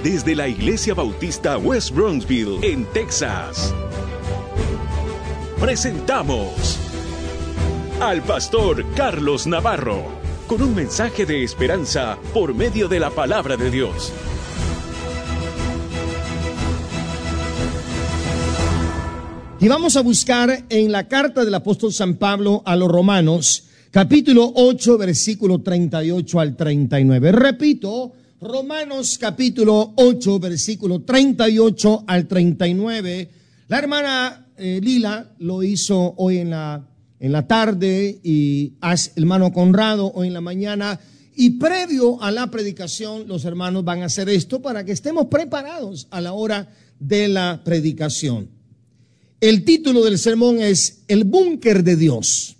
desde la Iglesia Bautista West Bronxville, en Texas. Presentamos al pastor Carlos Navarro, con un mensaje de esperanza por medio de la palabra de Dios. Y vamos a buscar en la carta del apóstol San Pablo a los Romanos, capítulo 8, versículo 38 al 39. Repito, Romanos capítulo 8, versículo 38 al 39. La hermana Lila lo hizo hoy en la tarde y el hermano Conrado hoy en la mañana. Y previo a la predicación, los hermanos van a hacer esto para que estemos preparados a la hora de la predicación. El título del sermón es El búnker de Dios.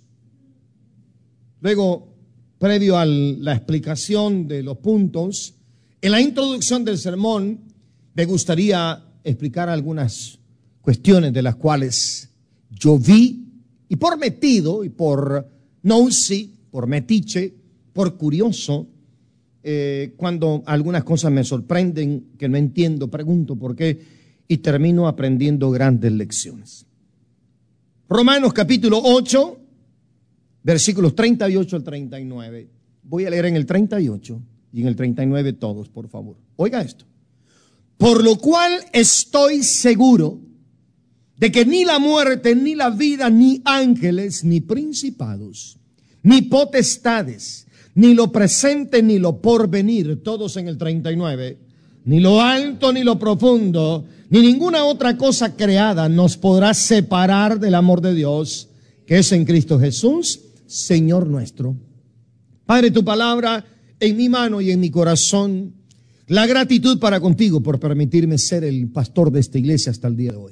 Luego, previo a la explicación de los puntos, en la introducción del sermón me gustaría explicar algunas cuestiones de las cuales yo vi, y por metido, y por nosy, por metiche, por curioso, cuando algunas cosas me sorprenden, que no entiendo, pregunto por qué, y termino aprendiendo grandes lecciones. Romanos capítulo 8, versículos 38 al 39. Voy a leer en el 38 y en el 39 todos, por favor. Oiga esto. Por lo cual estoy seguro de que ni la muerte, ni la vida, ni ángeles, ni principados, ni potestades, ni lo presente, ni lo porvenir, todos en el 39, ni lo alto, ni lo profundo, ni ninguna otra cosa creada nos podrá separar del amor de Dios, que es en Cristo Jesús, Señor nuestro. Padre, tu palabra en mi mano y en mi corazón, la gratitud para contigo por permitirme ser el pastor de esta iglesia hasta el día de hoy.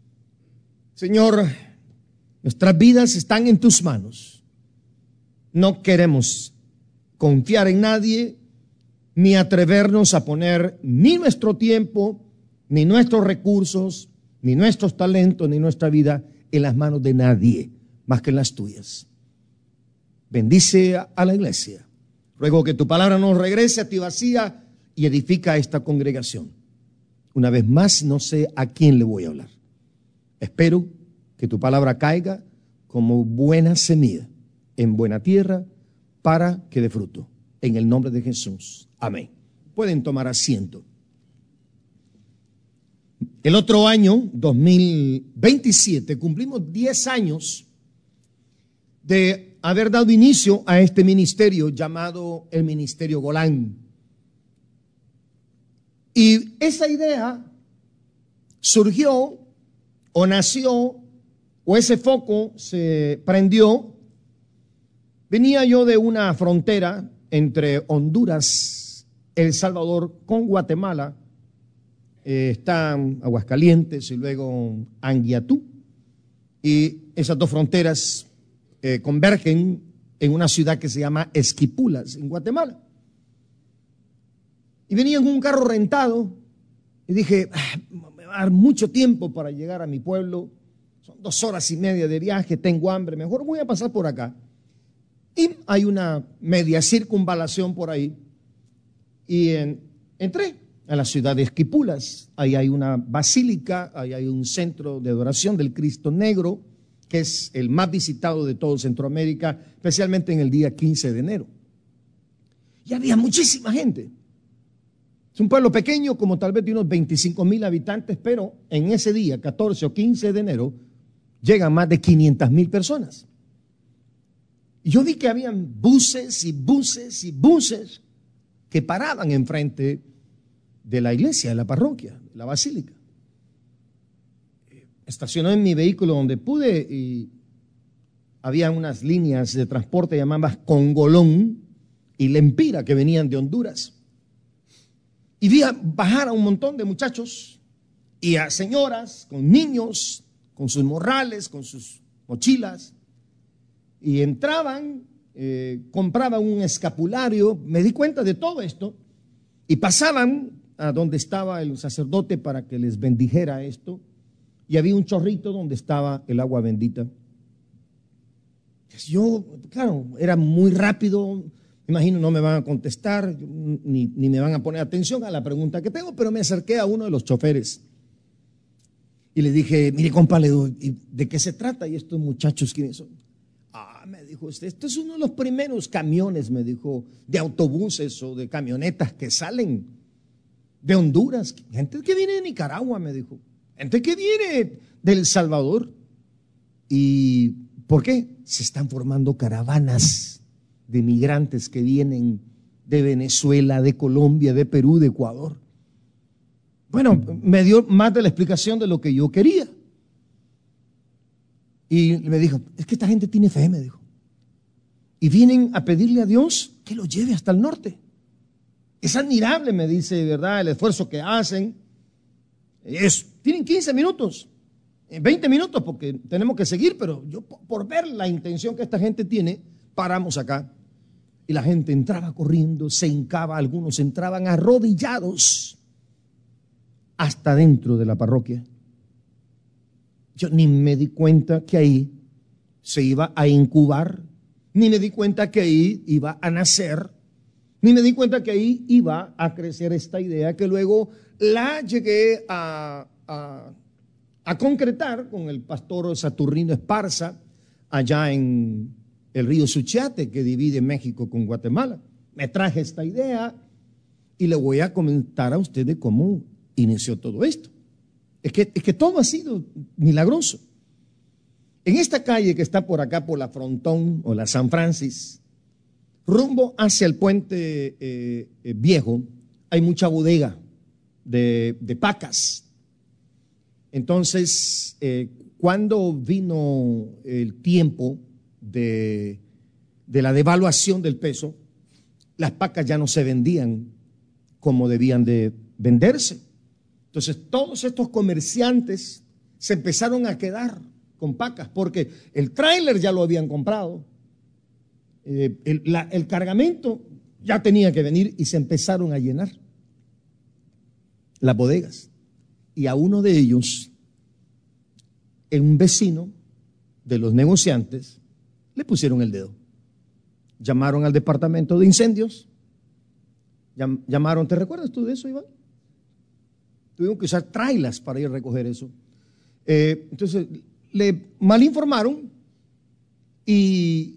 Señor, nuestras vidas están en tus manos. No queremos confiar en nadie, ni atrevernos a poner ni nuestro tiempo, ni nuestros recursos, ni nuestros talentos, ni nuestra vida en las manos de nadie, más que en las tuyas. Bendice a la iglesia. Ruego que tu palabra no regrese a ti vacía y edifica a esta congregación. Una vez más, no sé a quién le voy a hablar. Espero que tu palabra caiga como buena semilla en buena tierra para que dé fruto. En el nombre de Jesús. Amén. Pueden tomar asiento. El otro año, 2027, cumplimos 10 años de haber dado inicio a este ministerio llamado el Ministerio Golán. Y esa idea surgió o nació o ese foco se prendió. Venía yo de una frontera entre Honduras, El Salvador con Guatemala. Están Aguascalientes y luego Anguiatú. Y esas dos fronteras convergen en una ciudad que se llama Esquipulas, en Guatemala. Y venía en un carro rentado y dije, me va a dar mucho tiempo para llegar a mi pueblo. Son 2 horas y media de viaje, tengo hambre, mejor voy a pasar por acá. Y hay una media circunvalación por ahí. Y entré a la ciudad de Esquipulas. Ahí hay una basílica, ahí hay un centro de adoración del Cristo Negro, que es el más visitado de todo Centroamérica, especialmente en el día 15 de enero. Y había muchísima gente. Es un pueblo pequeño, como tal vez de unos 25,000 habitantes, pero en ese día, 14 o 15 de enero, llegan más de 500,000 personas. Y yo vi que habían buses y buses y buses que paraban enfrente de la iglesia, de la parroquia, de la basílica. Estacioné en mi vehículo donde pude y había unas líneas de transporte llamadas Congolón y Lempira que venían de Honduras. Y vi bajar a un montón de muchachos y a señoras con niños, con sus morrales, con sus mochilas. Y entraban, compraban un escapulario, me di cuenta de todo esto, y pasaban a donde estaba el sacerdote para que les bendijera esto, y había un chorrito donde estaba el agua bendita. Yo, claro, era muy rápido, Imagino no me van a contestar, ni me van a poner atención a la pregunta que tengo, pero me acerqué a uno de los choferes y le dije, mire, compa, ¿de qué se trata? Y estos muchachos, ¿quiénes son? Me dijo usted, este es uno de los primeros camiones, me dijo, de autobuses o de camionetas que salen de Honduras. Gente que viene de Nicaragua, me dijo. Gente que viene de El Salvador. ¿Y por qué? Se están formando caravanas de migrantes que vienen de Venezuela, de Colombia, de Perú, de Ecuador. Bueno, me dio más de la explicación de lo que yo quería. Y me dijo, es que esta gente tiene fe, me dijo. Y vienen a pedirle a Dios que los lleve hasta el norte. Es admirable, me dice, ¿verdad? El esfuerzo que hacen. Tienen 15 minutos, 20 minutos, porque tenemos que seguir, pero yo por ver la intención que esta gente tiene, paramos acá. Y la gente entraba corriendo, se hincaba, algunos entraban arrodillados hasta dentro de la parroquia. Yo ni me di cuenta que ahí se iba a incubar, ni me di cuenta que ahí iba a nacer, ni me di cuenta que ahí iba a crecer esta idea que luego la llegué a concretar con el pastor Saturnino Esparza allá en el río Suchiate, que divide México con Guatemala. Me traje esta idea y le voy a comentar a ustedes cómo inició todo esto. Es que todo ha sido milagroso. En esta calle que está por acá, por la Frontón o la San Francis, rumbo hacia el puente viejo, hay mucha bodega de pacas. Entonces, cuando vino el tiempo de la devaluación del peso, las pacas ya no se vendían como debían de venderse. Entonces todos estos comerciantes se empezaron a quedar con pacas porque el tráiler ya lo habían comprado, el cargamento ya tenía que venir y se empezaron a llenar las bodegas. Y a uno de ellos, un vecino de los negociantes, le pusieron el dedo. Llamaron al departamento de incendios, llamaron, ¿te recuerdas tú de eso, Iván? Tuvieron que usar trailers para ir a recoger eso. Entonces, le malinformaron y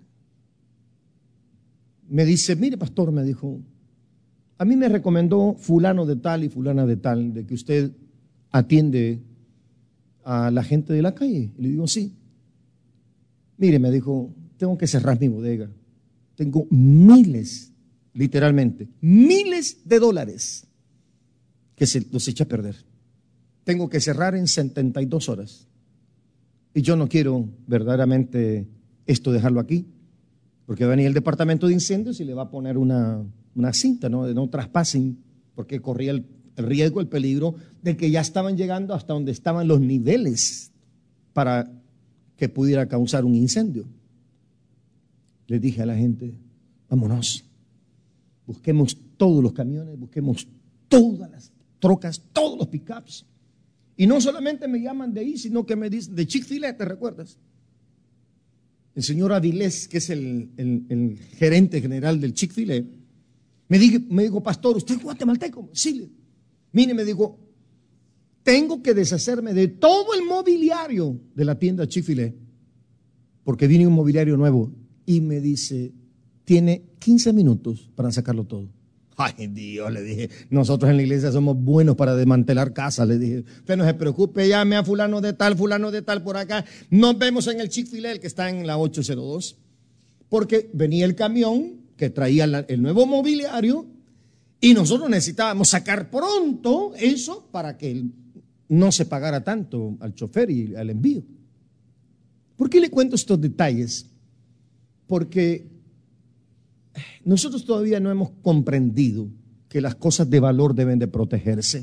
me dice, mire, pastor, me dijo, a mí me recomendó fulano de tal y fulana de tal, de que usted atiende a la gente de la calle. Y le digo, sí. Mire, me dijo, tengo que cerrar mi bodega. Tengo miles, literalmente, miles de dólares que se los echa a perder. Tengo que cerrar en 72 horas. Y yo no quiero verdaderamente esto dejarlo aquí, porque va a venir el departamento de incendios y le va a poner una cinta, ¿no? De no traspasen, porque corría el riesgo, el peligro de que ya estaban llegando hasta donde estaban los niveles para que pudiera causar un incendio. Les dije a la gente, vámonos, busquemos todos los camiones, busquemos todas las trocas, todos los pickups. Y no solamente me llaman de ahí, sino que me dicen de Chick-fil-A, ¿te recuerdas? El señor Avilés, que es el gerente general del Chick-fil-A, me dijo, pastor, ¿usted es guatemalteco? Sí. Mire, me dijo, tengo que deshacerme de todo el mobiliario de la tienda Chick-fil-A, porque viene un mobiliario nuevo. Y me dice, tiene 15 minutos para sacarlo todo. Ay, Dios, le dije, nosotros en la iglesia somos buenos para desmantelar casas, le dije, usted no se preocupe, llame a fulano de tal por acá, nos vemos en el Chick-fil-A, el que está en la 802, porque venía el camión que traía el nuevo mobiliario y nosotros necesitábamos sacar pronto eso para que no se pagara tanto al chofer y al envío. ¿Por qué le cuento estos detalles? Porque nosotros todavía no hemos comprendido que las cosas de valor deben de protegerse.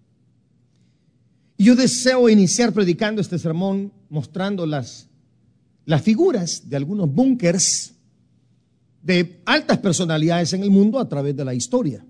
Y yo deseo iniciar predicando este sermón mostrando las figuras de algunos búnkers de altas personalidades en el mundo a través de la historia.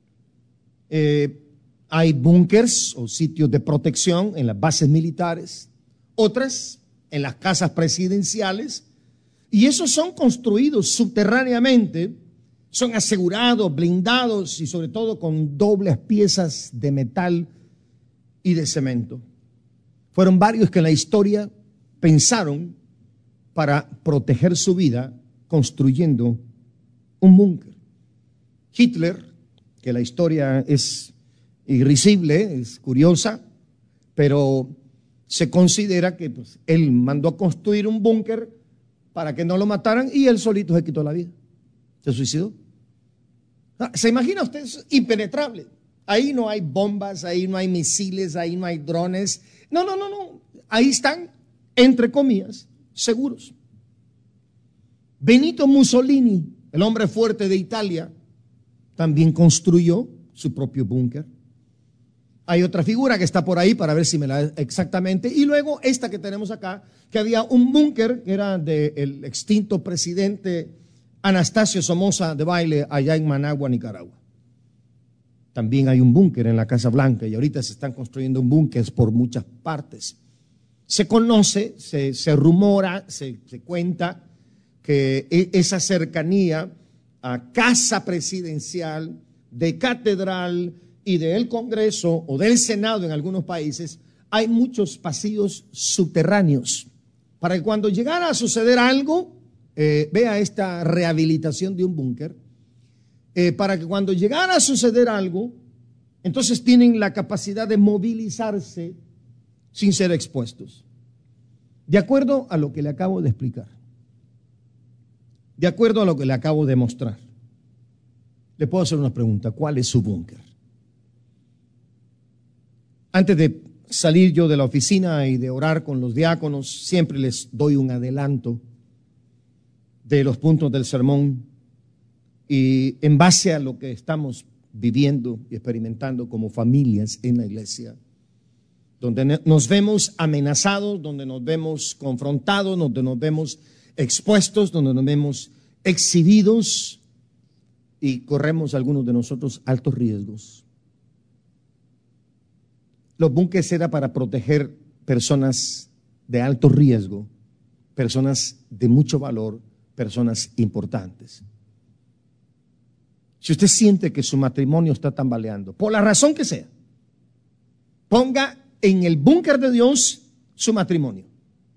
Hay búnkers o sitios de protección en las bases militares, otras en las casas presidenciales, y esos son construidos subterráneamente Son asegurados, blindados y sobre todo con dobles piezas de metal y de cemento. Fueron varios que en la historia pensaron para proteger su vida construyendo un búnker. Hitler, que la historia es irrisible, es curiosa, pero se considera que él mandó a construir un búnker para que no lo mataran y él solito se quitó la vida. Se suicidó. ¿Se imagina usted? Es impenetrable. Ahí no hay bombas, ahí no hay misiles, ahí no hay drones. No. Ahí están, entre comillas, seguros. Benito Mussolini, el hombre fuerte de Italia, también construyó su propio búnker. Hay otra figura que está por ahí para ver si me la da exactamente. Y luego esta que tenemos acá, que había un búnker que era del extinto presidente Anastasio Somoza Debayle allá en Managua, Nicaragua. También hay un búnker en la Casa Blanca y ahorita se están construyendo búnkeres por muchas partes. Se conoce, se rumora, se cuenta que esa cercanía a casa presidencial, de catedral y del Congreso o del Senado en algunos países, hay muchos pasillos subterráneos para que cuando llegara a suceder algo, vea esta rehabilitación de un búnker, para que cuando llegara a suceder algo, entonces tienen la capacidad de movilizarse sin ser expuestos. De acuerdo a lo que le acabo de explicar, de acuerdo a lo que le acabo de mostrar, le puedo hacer una pregunta: ¿cuál es su búnker? Antes de salir yo de la oficina y de orar con los diáconos, siempre les doy un adelanto de los puntos del sermón y en base a lo que estamos viviendo y experimentando como familias en la iglesia, donde nos vemos amenazados, donde nos vemos confrontados, donde nos vemos expuestos, donde nos vemos exhibidos y corremos algunos de nosotros altos riesgos. Los búnkeres eran para proteger personas de alto riesgo, personas de mucho valor, personas importantes. Si usted siente que su matrimonio está tambaleando, por la razón que sea, ponga en el búnker de Dios su matrimonio.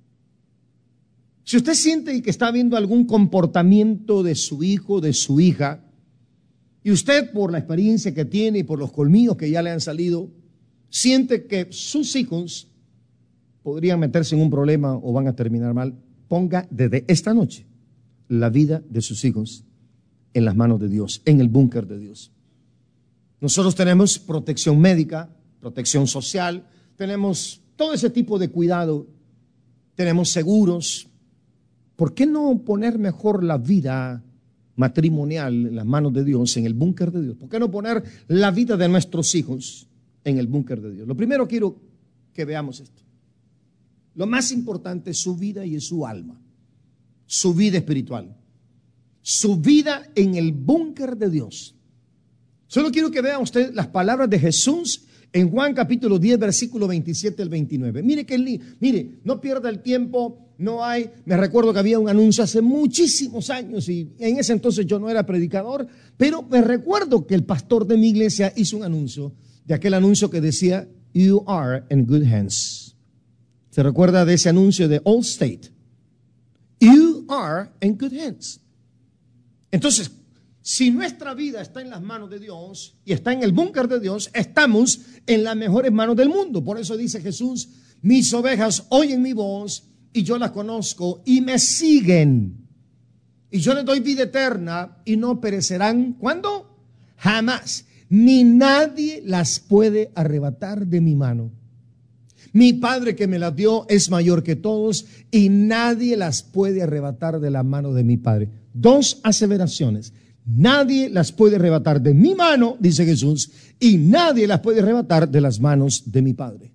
Si usted siente que está viendo algún comportamiento de su hijo, de su hija, y usted por la experiencia que tiene y por los colmillos que ya le han salido, siente que sus hijos podrían meterse en un problema o van a terminar mal, ponga desde esta noche la vida de sus hijos en las manos de Dios, en el búnker de Dios. Nosotros tenemos protección médica, protección social, tenemos todo ese tipo de cuidado, tenemos seguros. ¿Por qué no poner mejor la vida matrimonial en las manos de Dios, en el búnker de Dios? ¿Por qué no poner la vida de nuestros hijos en el búnker de Dios? Lo primero quiero que veamos esto. Lo más importante es su vida y es su alma, su vida espiritual, su vida en el búnker de Dios. Solo quiero que vea usted las palabras de Jesús en Juan capítulo 10, versículo 27 al 29. Mire, no pierda el tiempo. No hay, me recuerdo que había un anuncio hace muchísimos años y en ese entonces yo no era predicador, pero me recuerdo que el pastor de mi iglesia hizo un anuncio, de aquel anuncio que decía, "You are in good hands". ¿Se recuerda de ese anuncio de Allstate? You are in good hands. Entonces, si nuestra vida está en las manos de Dios y está en el búnker de Dios, estamos en las mejores manos del mundo. Por eso dice Jesús, mis ovejas oyen mi voz y yo las conozco y me siguen. Y yo les doy vida eterna y no perecerán. ¿Cuándo? Jamás. Ni nadie las puede arrebatar de mi mano. Mi Padre que me las dio es mayor que todos y nadie las puede arrebatar de la mano de mi Padre. Dos aseveraciones. Nadie las puede arrebatar de mi mano, dice Jesús, y nadie las puede arrebatar de las manos de mi Padre.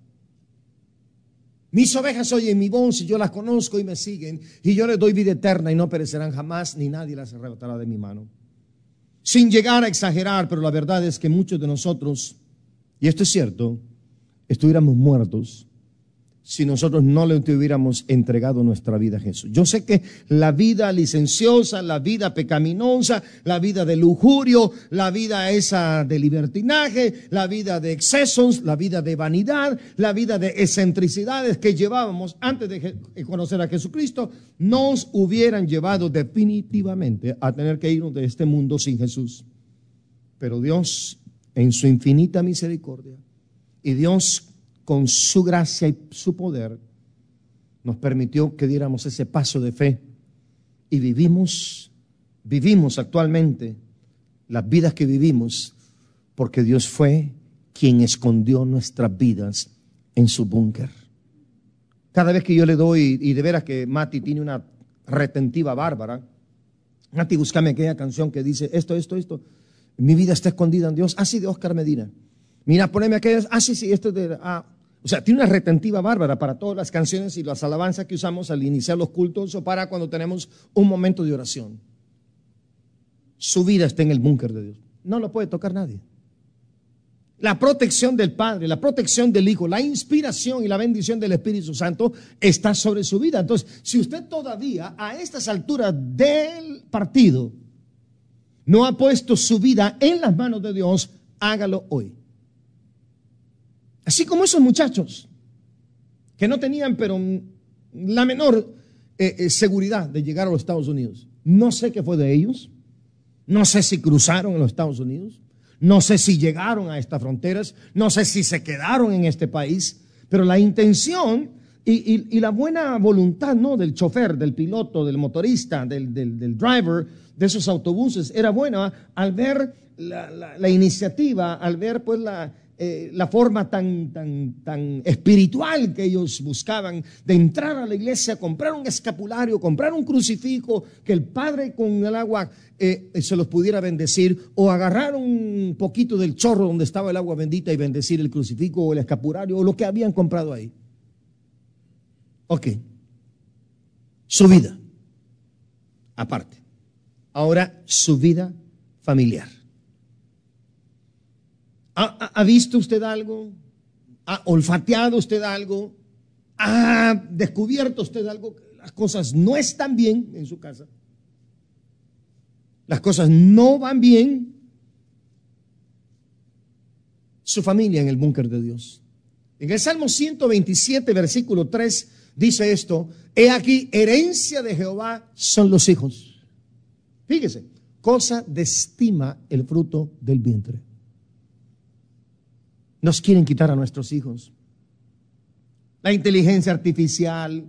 Mis ovejas oyen mi voz y yo las conozco y me siguen, y yo les doy vida eterna y no perecerán jamás, ni nadie las arrebatará de mi mano. Sin llegar a exagerar, pero la verdad es que muchos de nosotros, y esto es cierto, estuviéramos muertos si nosotros no le hubiéramos entregado nuestra vida a Jesús. Yo sé que la vida licenciosa, la vida pecaminosa, la vida de lujurio, la vida esa de libertinaje, la vida de excesos, la vida de vanidad, la vida de excentricidades que llevábamos antes de conocer a Jesucristo, nos hubieran llevado definitivamente a tener que irnos de este mundo sin Jesús. Pero Dios, en su infinita misericordia, y Dios con su gracia y su poder, nos permitió que diéramos ese paso de fe y vivimos actualmente las vidas que vivimos porque Dios fue quien escondió nuestras vidas en su búnker. Cada vez que yo le doy, y de veras que Mati tiene una retentiva bárbara, Mati, búscame aquella canción que dice esto, mi vida está escondida en Dios, así de Oscar Medina. Mira, poneme aquellas, sí, esto es de... O sea, tiene una retentiva bárbara para todas las canciones y las alabanzas que usamos al iniciar los cultos o para cuando tenemos un momento de oración. Su vida está en el búnker de Dios. No lo puede tocar nadie. La protección del Padre, la protección del Hijo, la inspiración y la bendición del Espíritu Santo está sobre su vida. Entonces, si usted todavía a estas alturas del partido no ha puesto su vida en las manos de Dios, hágalo hoy. Así como esos muchachos que no tenían pero la menor seguridad de llegar a los Estados Unidos. No sé qué fue de ellos, no sé si cruzaron en los Estados Unidos, no sé si llegaron a estas fronteras, no sé si se quedaron en este país, pero la intención y la buena voluntad, ¿no?, del chofer, del piloto, del motorista, del driver de esos autobuses era buena al ver la iniciativa, al ver pues la forma tan espiritual que ellos buscaban de entrar a la iglesia, comprar un escapulario, comprar un crucifijo, que el Padre con el agua se los pudiera bendecir, o agarrar un poquito del chorro donde estaba el agua bendita y bendecir el crucifijo o el escapulario o lo que habían comprado ahí. Ok, su vida aparte. Ahora su vida familiar. ¿Ha visto usted algo? ¿Ha olfateado usted algo? ¿Ha descubierto usted algo? Las cosas no están bien en su casa. Las cosas no van bien. Su familia en el búnker de Dios. En el Salmo 127, versículo 3, dice esto: he aquí, herencia de Jehová son los hijos. Fíjese, cosa de estima el fruto del vientre. Nos quieren quitar a nuestros hijos. La inteligencia artificial,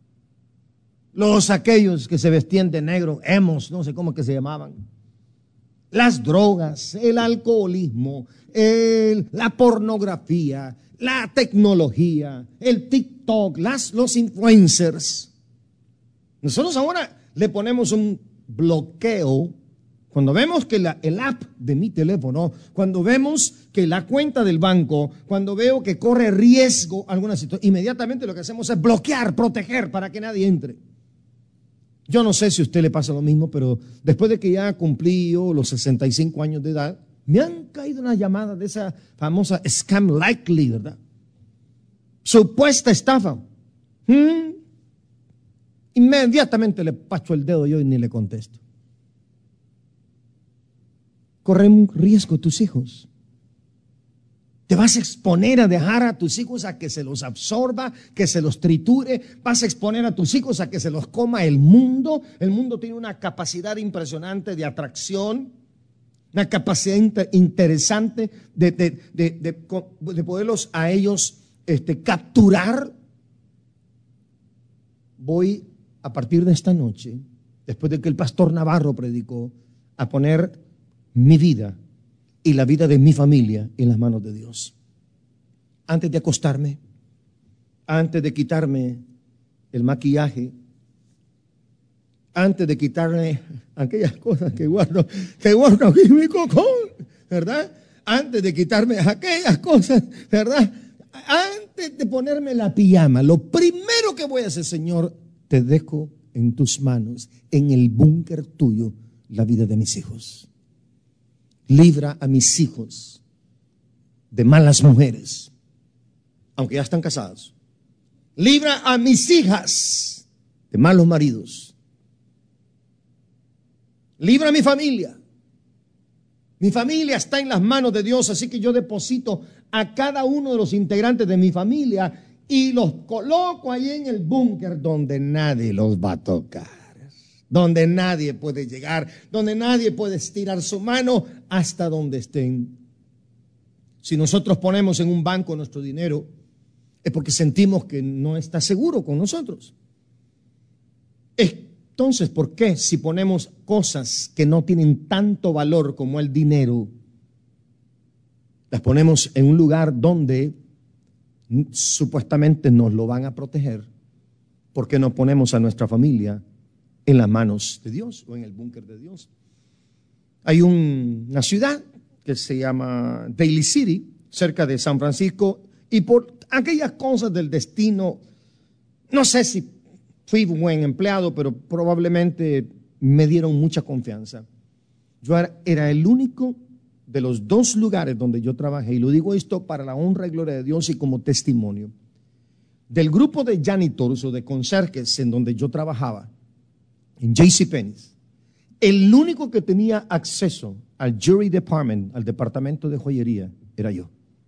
aquellos que se vestían de negro, emos, no sé cómo que se llamaban, las drogas, el alcoholismo, la pornografía, la tecnología, el TikTok, los influencers. Nosotros ahora le ponemos un bloqueo. Cuando vemos que el app de mi teléfono, cuando vemos que la cuenta del banco, cuando veo que corre riesgo alguna situación, inmediatamente lo que hacemos es bloquear, proteger para que nadie entre. Yo no sé si a usted le pasa lo mismo, pero después de que ya cumplí yo los 65 años de edad, me han caído una llamada de esa famosa scam likely, ¿verdad? Supuesta estafa. Inmediatamente le pacho el dedo yo y ni le contesto. Corren un riesgo tus hijos. Te vas a exponer a dejar a tus hijos a que se los absorba, que se los triture. Vas a exponer a tus hijos a que se los coma el mundo. El mundo tiene una capacidad impresionante de atracción, una capacidad interesante de poderlos a ellos capturar. Voy a partir de esta noche, después de que el pastor Navarro predicó, a poner mi vida y la vida de mi familia en las manos de Dios. Antes de acostarme, antes de quitarme el maquillaje, antes de quitarme aquellas cosas que guardo aquí en mi cocón, ¿verdad? Antes de quitarme aquellas cosas, ¿verdad? Antes de ponerme la pijama, lo primero que voy a hacer, Señor, te dejo en tus manos, en el búnker tuyo, la vida de mis hijos. Libra a mis hijos de malas mujeres, aunque ya están casados. Libra a mis hijas de malos maridos. Libra a mi familia. Mi familia está en las manos de Dios, así que yo deposito a cada uno de los integrantes de mi familia y los coloco ahí en el búnker donde nadie los va a tocar, donde nadie puede llegar, donde nadie puede estirar su mano hasta donde estén. Si nosotros ponemos en un banco nuestro dinero, es porque sentimos que no está seguro con nosotros. Entonces, ¿por qué si ponemos cosas que no tienen tanto valor como el dinero, las ponemos en un lugar donde supuestamente nos lo van a proteger? ¿Por qué no ponemos a nuestra familia en las manos de Dios o en el búnker de Dios? Hay una ciudad que se llama Daly City, cerca de San Francisco, y por aquellas cosas del destino, no sé si fui buen empleado, pero probablemente me dieron mucha confianza. Yo era el único de los 2 lugares donde yo trabajé, y lo digo esto para la honra y gloria de Dios y como testimonio, del grupo de janitors o de conserjes en donde yo trabajaba, en JCPenney's, el único que tenía acceso al jewelry department, al departamento de joyería, era yo.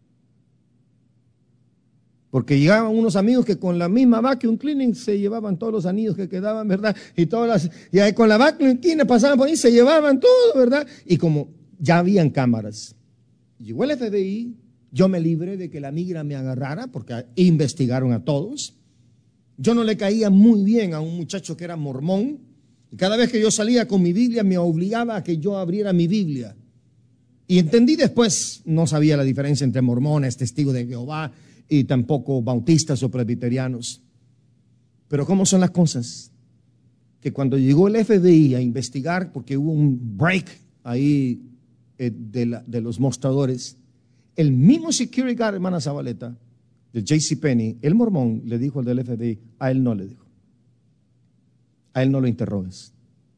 Porque llegaban unos amigos que con la misma vacuum cleaning se llevaban todos los anillos que quedaban, ¿verdad? Y ahí con la vacuum cleaner pasaban por ahí, se llevaban todo, ¿verdad? Y como ya habían cámaras, llegó el FBI, yo me libré de que la migra me agarrara porque investigaron a todos. Yo no le caía muy bien a un muchacho que era mormón, y cada vez que yo salía con mi Biblia me obligaba a que yo abriera mi Biblia. Y entendí después, no sabía la diferencia entre mormones, testigos de Jehová, y tampoco bautistas o presbiterianos. Pero ¿cómo son las cosas? Que cuando llegó el FBI a investigar, porque hubo un break ahí de los mostradores, el mismo security guard, hermana Zabaleta, de JCPenney, el mormón, le dijo al del FBI, a él no le dijo. A él no lo interrogues.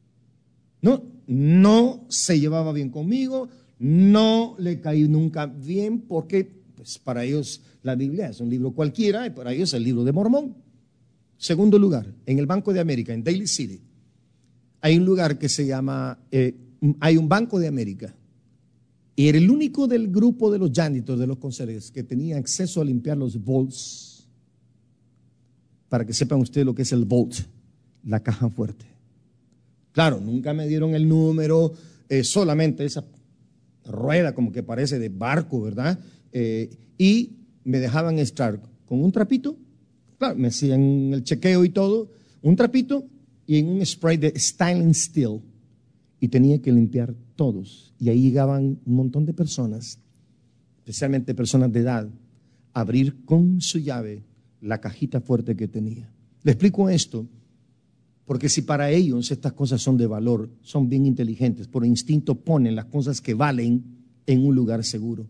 No se llevaba bien conmigo, no le caí nunca bien, porque pues para ellos la Biblia es un libro cualquiera y para ellos es el libro de Mormón. Segundo lugar, en el Banco de América, en Daly City, hay un lugar que se llama, hay un Banco de América, y era el único del grupo de los janitors, de los conserjes, que tenía acceso a limpiar los vaults. Para que sepan ustedes lo que es el vault, la caja fuerte. Claro, nunca me dieron el número, solamente esa rueda como que parece de barco, ¿verdad? Y me dejaban estar con un trapito, claro, me hacían el chequeo y todo, un trapito y en un spray de Styling Steel, y tenía que limpiar todos. Y ahí llegaban un montón de personas, especialmente personas de edad, a abrir con su llave la cajita fuerte que tenía. Le explico esto porque si para ellos estas cosas son de valor, son bien inteligentes, por instinto ponen las cosas que valen en un lugar seguro.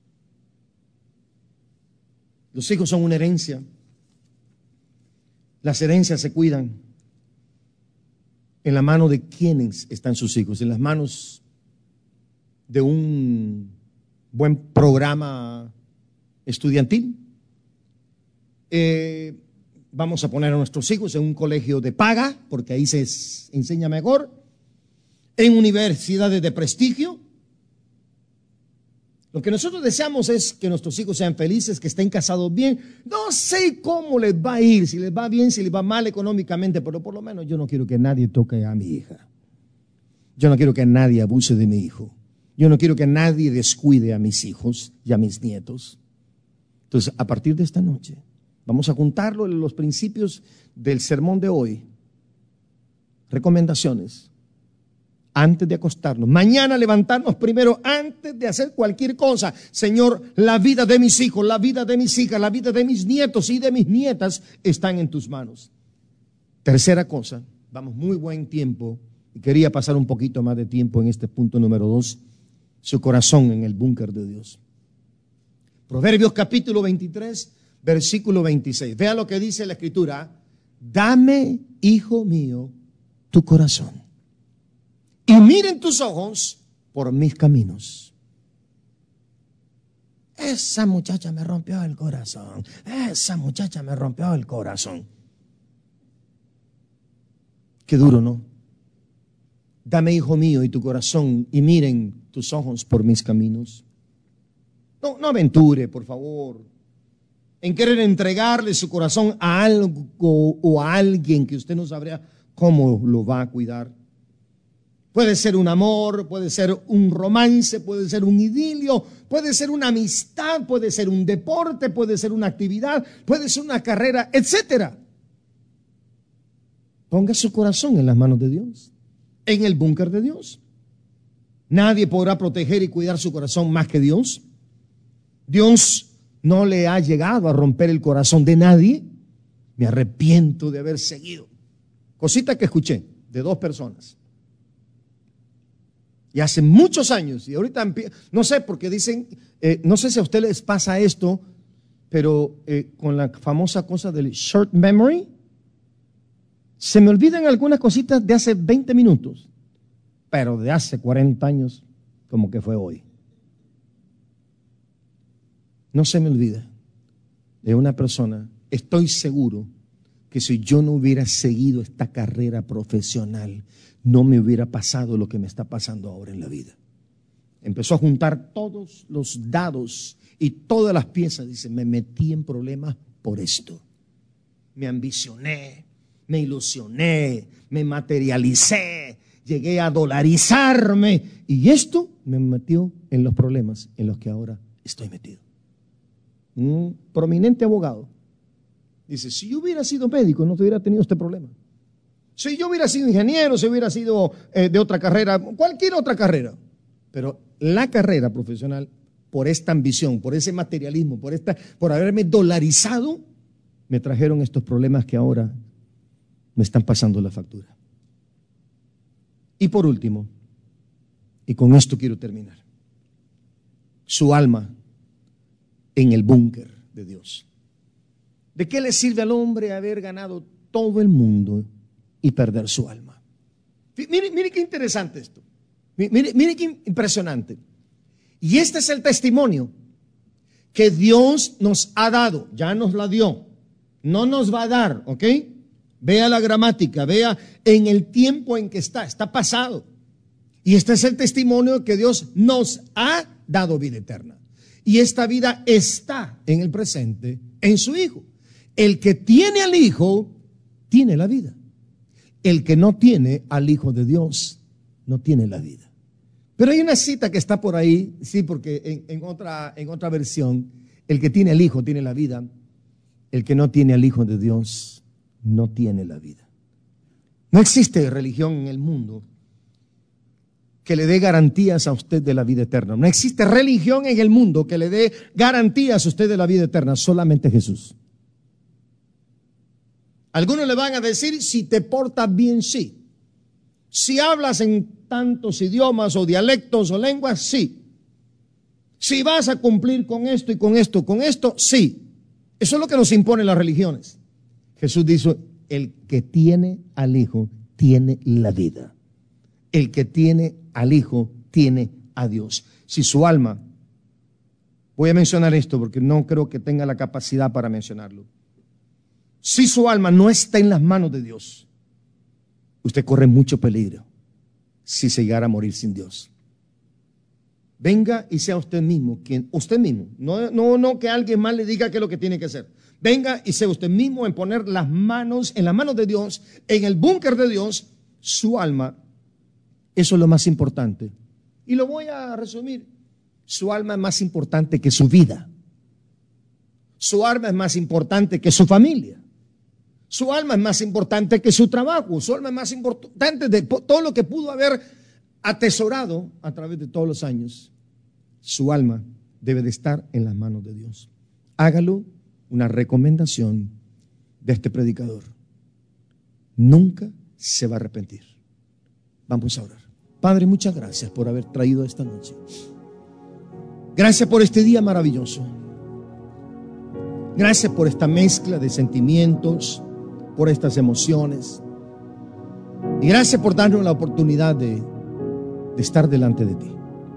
Los hijos son una herencia. Las herencias se cuidan. ¿En la mano de quiénes están sus hijos? En las manos de un buen programa estudiantil. Vamos a poner a nuestros hijos en un colegio de paga, porque ahí se enseña mejor. En universidades de prestigio. Lo que nosotros deseamos es que nuestros hijos sean felices, que estén casados bien. No sé cómo les va a ir, si les va bien, si les va mal económicamente, pero por lo menos yo no quiero que nadie toque a mi hija. Yo no quiero que nadie abuse de mi hijo. Yo no quiero que nadie descuide a mis hijos y a mis nietos. Entonces, a partir de esta noche, vamos a juntarlo en los principios del sermón de hoy. Recomendaciones. Antes de acostarnos, mañana levantarnos primero, antes de hacer cualquier cosa. Señor, la vida de mis hijos, la vida de mis hijas, la vida de mis nietos y de mis nietas están en tus manos. Tercera cosa, vamos muy buen tiempo y quería pasar un poquito más de tiempo en este punto número 2, su corazón en el búnker de Dios. Proverbios capítulo 23, versículo 26. Vea lo que dice la Escritura: dame, hijo mío, tu corazón, y miren tus ojos por mis caminos. esa muchacha me rompió el corazón. Esa muchacha me rompió el corazón. Qué duro, ¿no? Dame, hijo mío, y tu corazón, y miren tus ojos por mis caminos. No aventure, por favor, en querer entregarle su corazón a algo o a alguien que usted no sabría cómo lo va a cuidar. Puede ser un amor, puede ser un romance, puede ser un idilio, puede ser una amistad, puede ser un deporte, puede ser una actividad, puede ser una carrera, etcétera. Ponga su corazón en las manos de Dios, en el búnker de Dios. Nadie podrá proteger y cuidar su corazón más que Dios. Dios no le ha llegado a romper el corazón de nadie. Me arrepiento de haber seguido. Cosita que escuché de dos personas. Y hace muchos años, y ahorita no sé, porque dicen, no sé si a ustedes les pasa esto, pero con la famosa cosa del short memory, se me olvidan algunas cositas de hace 20 minutos, pero de hace 40 años, como que fue hoy. No se me olvida de una persona, estoy seguro que si yo no hubiera seguido esta carrera profesional, no me hubiera pasado lo que me está pasando ahora en la vida. Empezó a juntar todos los dados y todas las piezas. Dice, me metí en problemas por esto. Me ambicioné, me ilusioné, me materialicé, llegué a dolarizarme. Y esto me metió en los problemas en los que ahora estoy metido. Un prominente abogado dice, si yo hubiera sido médico no hubiera tenido este problema. Si yo hubiera sido ingeniero, si hubiera sido de otra carrera, cualquier otra carrera. Pero la carrera profesional, por esta ambición, por ese materialismo, por haberme dolarizado, me trajeron estos problemas que ahora me están pasando la factura. Y por último, y con esto quiero terminar, su alma en el búnker de Dios. ¿De qué le sirve al hombre haber ganado todo el mundo y perder su alma? Mire qué interesante esto. Mire qué impresionante. Y este es el testimonio que Dios nos ha dado. Ya nos la dio. No nos va a dar, ¿ok? Vea la gramática, vea en el tiempo en que está pasado. Y este es el testimonio que Dios nos ha dado vida eterna. Y esta vida está en el presente, en su Hijo. El que tiene al Hijo, tiene la vida. El que no tiene al Hijo de Dios, no tiene la vida. Pero hay una cita que está por ahí, sí, porque en otra versión, el que tiene al Hijo tiene la vida. El que no tiene al Hijo de Dios, no tiene la vida. No existe religión en el mundo que le dé garantías a usted de la vida eterna. No existe religión en el mundo que le dé garantías a usted de la vida eterna, solamente Jesús. Algunos le van a decir, si te portas bien, sí. Si hablas en tantos idiomas o dialectos o lenguas, sí. Si vas a cumplir con esto y con esto, sí. Eso es lo que nos imponen las religiones. Jesús dijo, el que tiene al Hijo tiene la vida. El que tiene al Hijo tiene a Dios. Si su alma, voy a mencionar esto porque no creo que tenga la capacidad para mencionarlo. Si su alma no está en las manos de Dios, usted corre mucho peligro si se llegara a morir sin Dios. Venga y sea usted mismo, no que alguien más le diga qué es lo que tiene que hacer. Venga y sea usted mismo en poner las manos en las manos de Dios, en el búnker de Dios, su alma. Eso es lo más importante. Y lo voy a resumir. Su alma es más importante que su vida. Su alma es más importante que su familia. Su alma es más importante que su trabajo. Su alma es más importante de todo lo que pudo haber atesorado a través de todos los años. Su alma debe de estar en las manos de Dios. Hágalo, una recomendación de este predicador. Nunca se va a arrepentir. Vamos a orar. Padre, muchas gracias por haber traído esta noche. Gracias por este día maravilloso. Gracias por esta mezcla de sentimientos, por estas emociones. Y gracias por darnos la oportunidad de estar delante de ti.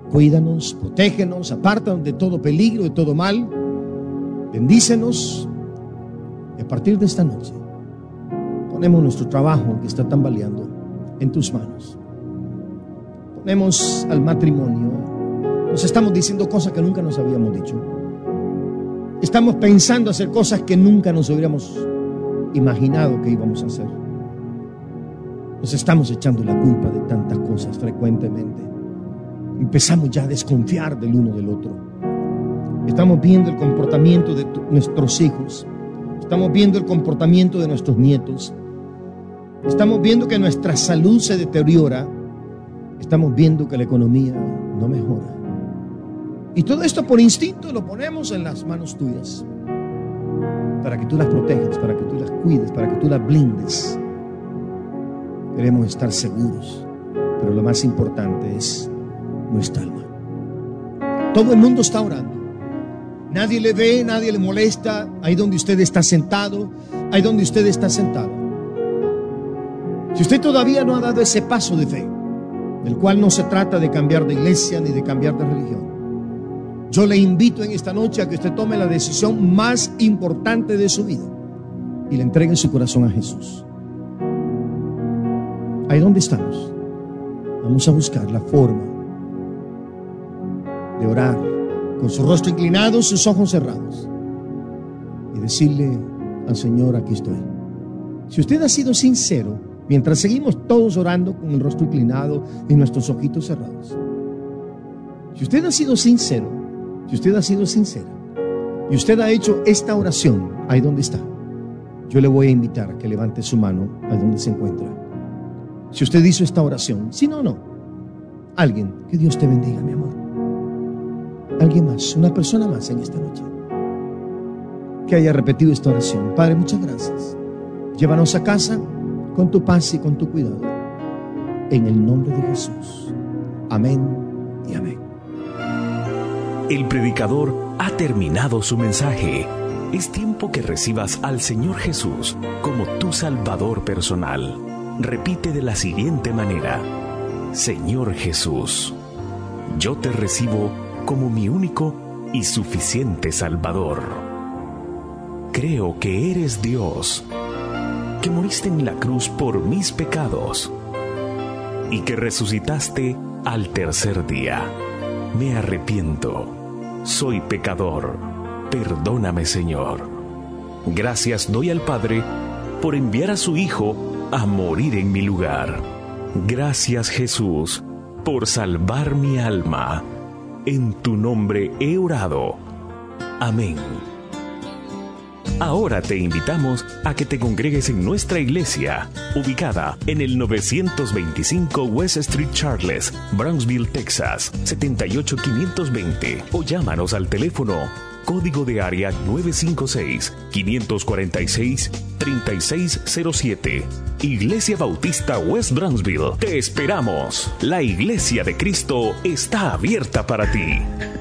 Cuídanos, protégenos, apártanos de todo peligro, de todo mal. Bendícenos. Y a partir de esta noche, ponemos nuestro trabajo que está tambaleando en tus manos. Ponemos al matrimonio. Nos estamos diciendo cosas que nunca nos habíamos dicho. Estamos pensando hacer cosas que nunca nos hubiéramos imaginado que íbamos a hacer. Nos estamos echando la culpa de tantas cosas frecuentemente. Empezamos ya a desconfiar del uno del otro. Estamos viendo el comportamiento de nuestros hijos. Estamos viendo el comportamiento de nuestros nietos. Estamos viendo que nuestra salud se deteriora. Estamos viendo que la economía no mejora. Y todo esto por instinto lo ponemos en las manos tuyas, para que tú las protejas, para que tú las cuides, para que tú las blindes. Queremos estar seguros, pero lo más importante es nuestra alma. Todo el mundo está orando. Nadie le ve, nadie le molesta. Ahí donde usted está sentado, ahí donde usted está sentado. Si usted todavía no ha dado ese paso de fe, del cual no se trata de cambiar de iglesia ni de cambiar de religión, yo le invito en esta noche a que usted tome la decisión más importante de su vida y le entregue su corazón a Jesús. Ahí donde estamos, vamos a buscar la forma de orar con su rostro inclinado, sus ojos cerrados, y decirle al Señor: aquí estoy. Si usted ha sido sincero, mientras seguimos todos orando con el rostro inclinado y nuestros ojitos cerrados, si usted ha sido sincero, si usted ha sido sincera y usted ha hecho esta oración ahí donde está, yo le voy a invitar a que levante su mano ahí donde se encuentra. Si usted hizo esta oración, si no, no. Alguien, que Dios te bendiga, mi amor. Alguien más, una persona más en esta noche que haya repetido esta oración. Padre, muchas gracias. Llévanos a casa con tu paz y con tu cuidado. En el nombre de Jesús. Amén y amén. El predicador ha terminado su mensaje. Es tiempo que recibas al Señor Jesús como tu Salvador personal. Repite de la siguiente manera: Señor Jesús, yo te recibo como mi único y suficiente Salvador. Creo que eres Dios, que moriste en la cruz por mis pecados y que resucitaste al tercer día. Me arrepiento. Soy pecador. Perdóname, Señor. Gracias doy al Padre por enviar a su Hijo a morir en mi lugar. Gracias, Jesús, por salvar mi alma. En tu nombre he orado. Amén. Ahora te invitamos a que te congregues en nuestra iglesia, ubicada en el 925 West Street Charles, Brownsville, Texas, 78520, o llámanos al teléfono código de área 956-546-3607. Iglesia Bautista West Brownsville. Te esperamos. La Iglesia de Cristo está abierta para ti.